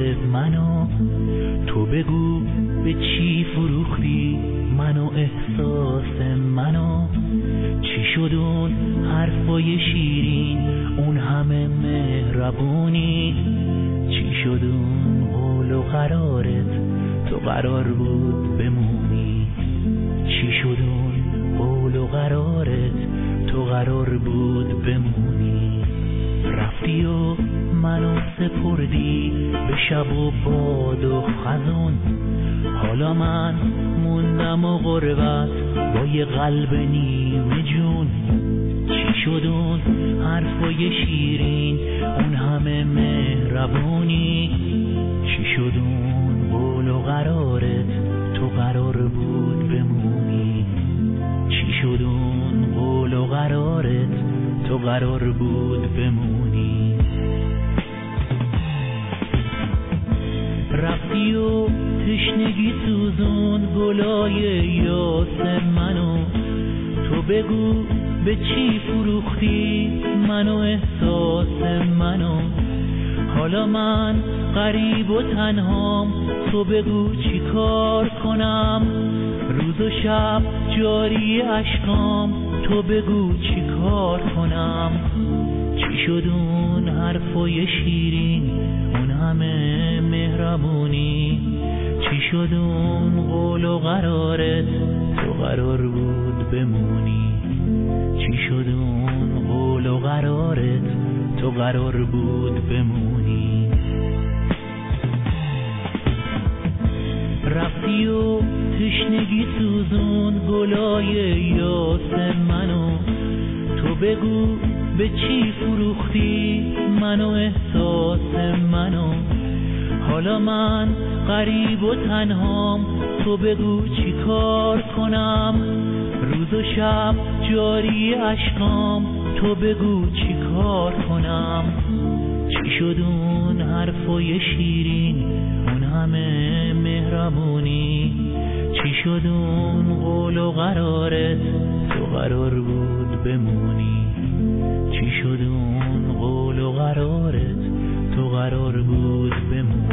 منو، تو بگو به چی فروختی منو، احساس منو. چی شد اون حرفای شیرین، اون همه مهربونی؟ چی شد اون قول و قرارت، تو قرار بود بمونی؟ چی شد اون قول و قرارت، تو قرار بود بمونی؟ رفتی و منو سپردی به شب و باد و خزون، حالا من موندم و غربت با یه قلب نیمه جون. چی شد اون حرفای شیرین، اون همه مهربونی؟ چی شد اون قول و قرارت، تو قرار بود بمونی؟ چی شد اون قول و قرارت، تو قرار بود بمونی؟ رفتی و تشنگی سوزون گلای یاس منو، تو بگو به چی فروختی منو، احساس منو. حالا من غریب و تنهام، تو بگو چی کار کنم؟ روز و شب جاری اشکام، تو بگو چی کار کنم؟ چی شد اون حرفای شیرین، اون همه مهربونی؟ چی شد اون قول و قرارت، تو قرار بود بمونی؟ چی شد اون قول و قرارت، تو قرار بود بمونی؟ رفتی و تشنگی سوزون گلای یاس منو، تو بگو به چی فروختی منو، احساس منو. حالا من غریب و تنهام، تو بگو چی کار کنم؟ روز و شب جاری اشکام، تو بگو چی کار کنم؟ چی شد اون حرفای شیرین، اون همه مهربونی؟ چی شد اون قول و قرارت، تو قرار بود بمونی؟ چی شد اون قول و قرارت، تو قرار بود بمونی؟